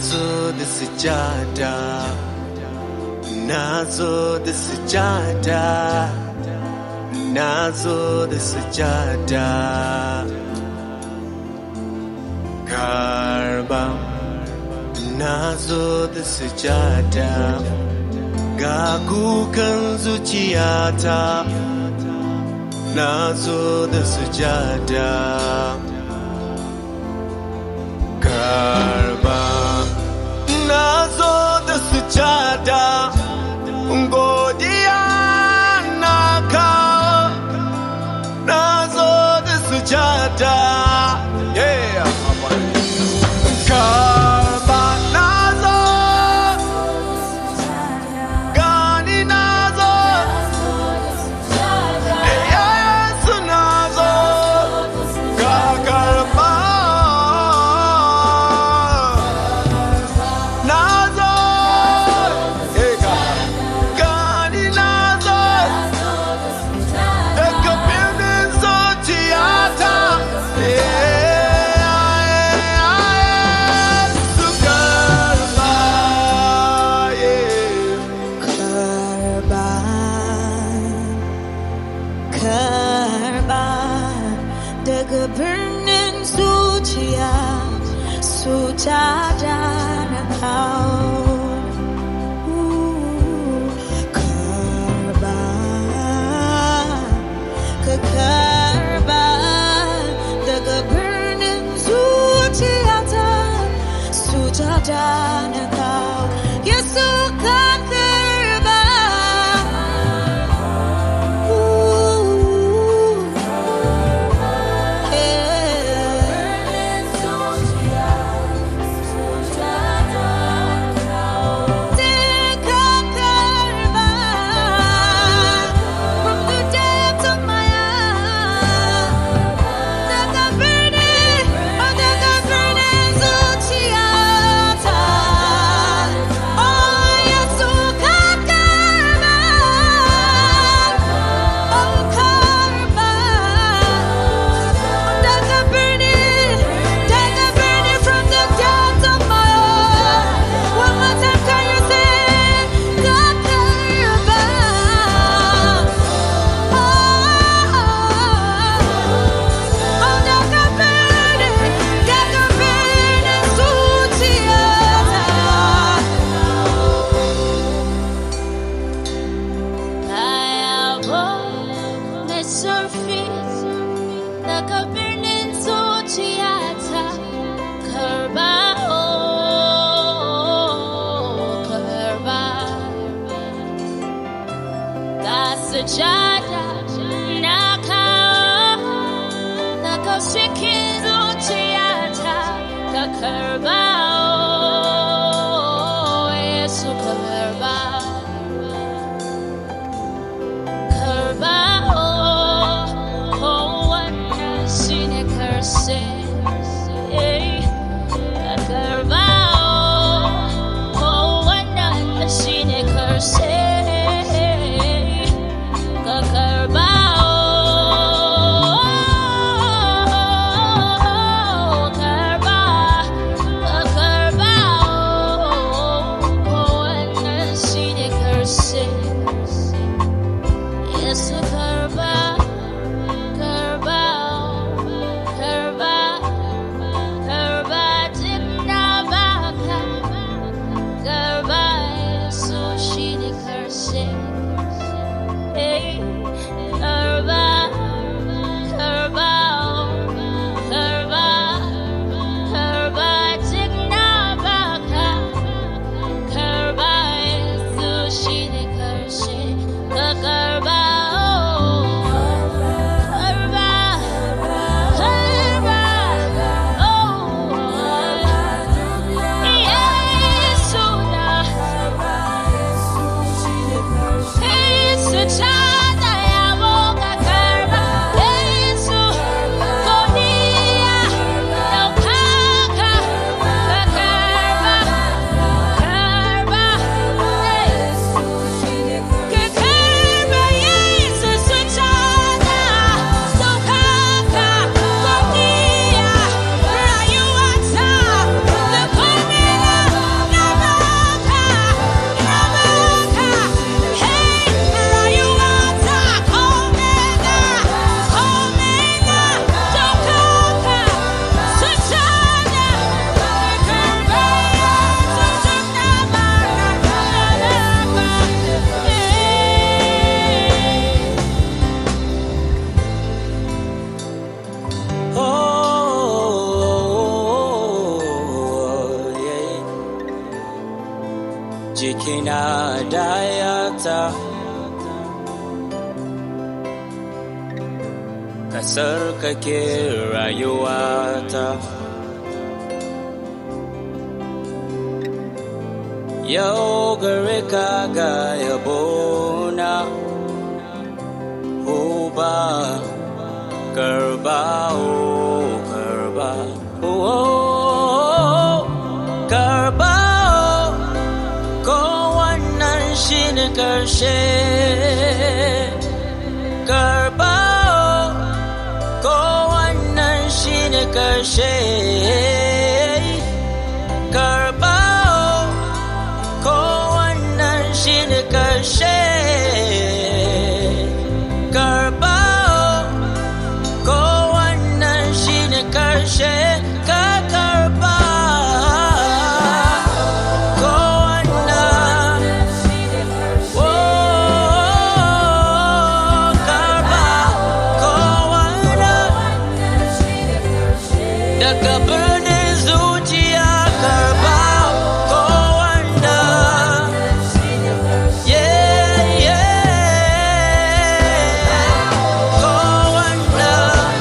Nazo the sujada, nazo the sujada, nazo the sujada. Karba, nazo the sujada. Gakukan zuciyata, nazo the sujada. Karba, nazo da sujada, godiya naka, nazo da sujada, yeah. Karba nazo, gani nazo, yes nazo, karba. Burning sucia, sujada nakau. Karba, karba, daga burning sucia, sujada nakau. Yesu karba. Sujada naka shikizo tiata kakarba Yesu karba karba wana sin kina dayata ka sarkake rayuwata yau gare ka ga yabona uba karba karba karba ko wannan shine karshe karba ko wannan shine karshe karba ko wannan shine karshe karba ko wannan shine karshe ka karba ko wannan karba ko wannan daga birnin zuciya karba ko wannan ko wannan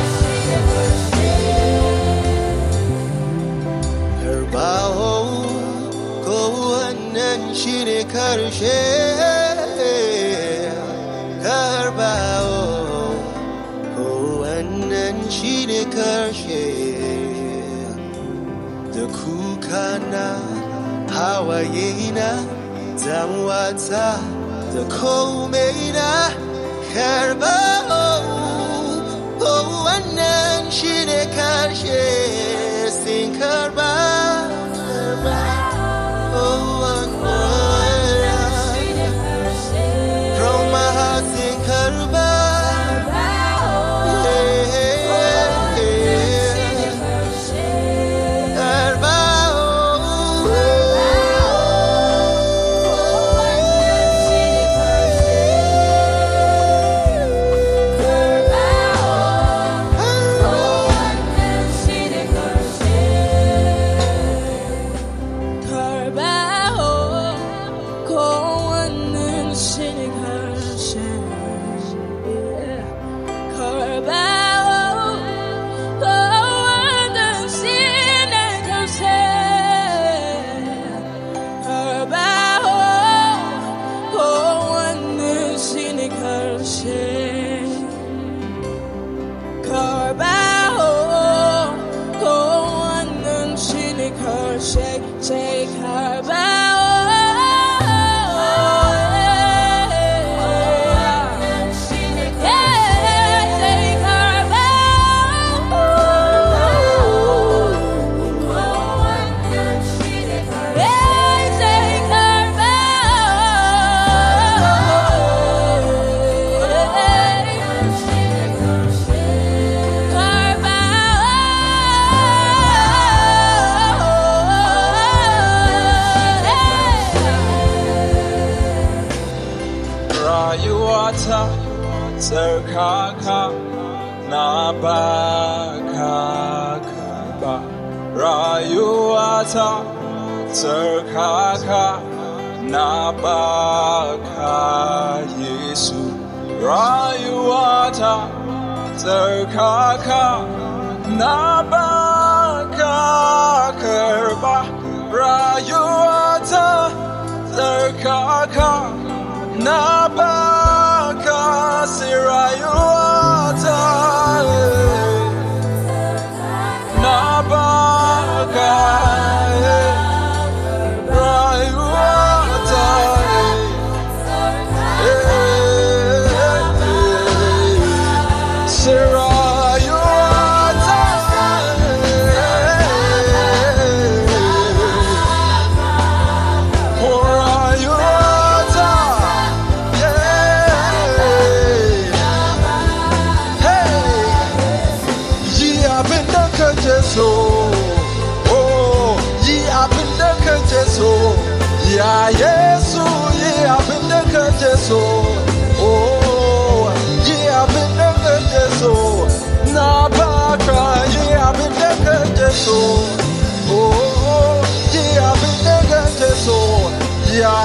Karbawo ko wannan shine karshe Karbawo ko wannan shine karshe da kukana hawayena damuwata da komaina Karbawo ko wannan shine karshe sin karba oh from my heart sin karba karba Take her back. rayuwata tsarkaka na baka karba rayuwata tsarkaka na baka Yesu rayuwata tsarkaka na baka karba rayuwata tsarkaka na baka si rayuwata na baka rayuwata si rayuwata for rayuwata Ya Yesu ye abinda kaje so oh ye abinda kaje so na baka ye abinda kaje so oh ye abinda kaje so ya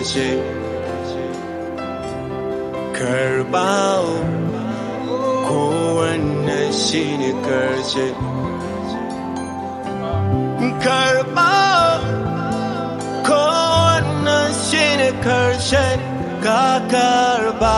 karshe karba kowannan shine karshe karba kowannan shine karshe ka karba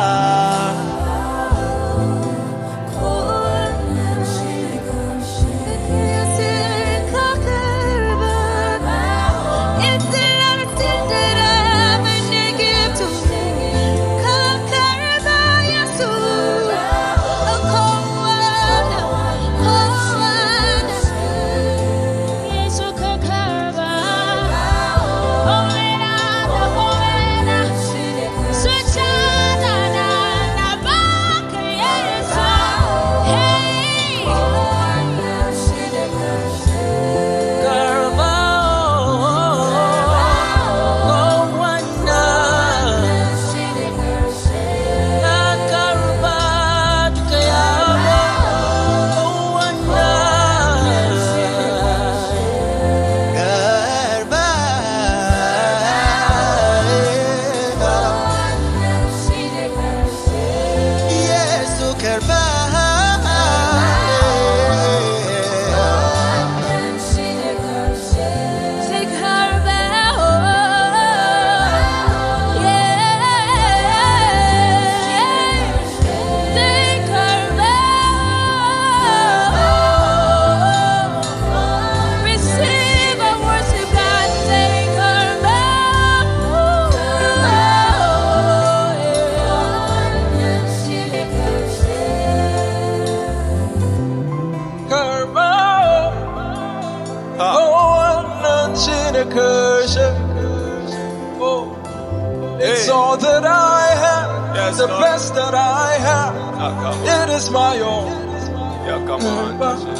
It's all that I have, the best that I have. It is my own. Yeah, come on.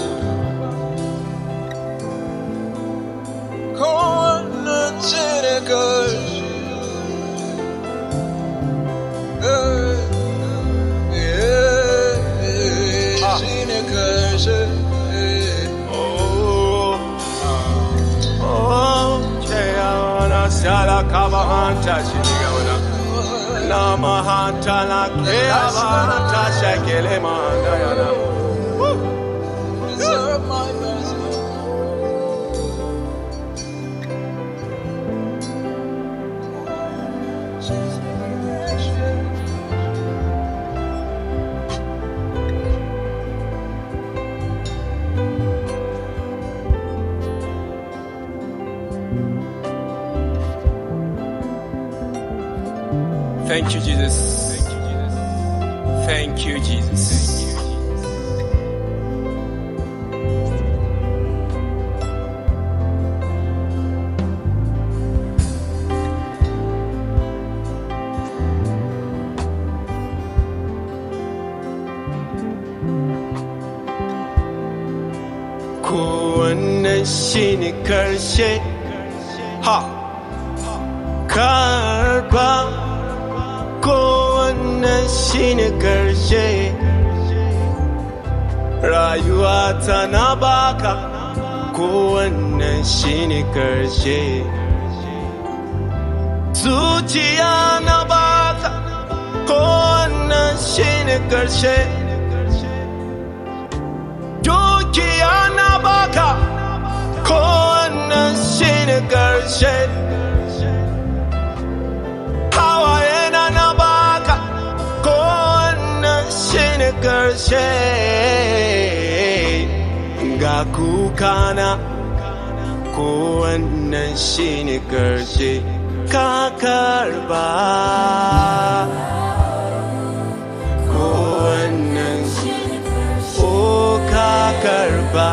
Sala kabahanta shinigawana namahanta la kelabahanta shakele mandayana. Deserve my best. Thank you, Jesus. Thank you, Jesus. Kowannan shine karshe ha karba kowannan shine karshe rayuwa ta na baka kowannan shine karshe zuciya na baka kowannan shine karshe dukiya na baka kowannan shine karshe karshe ga kukana kowannan shine karshe ka karba kowannan o ka karba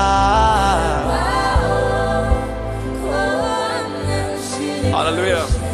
hallelujah.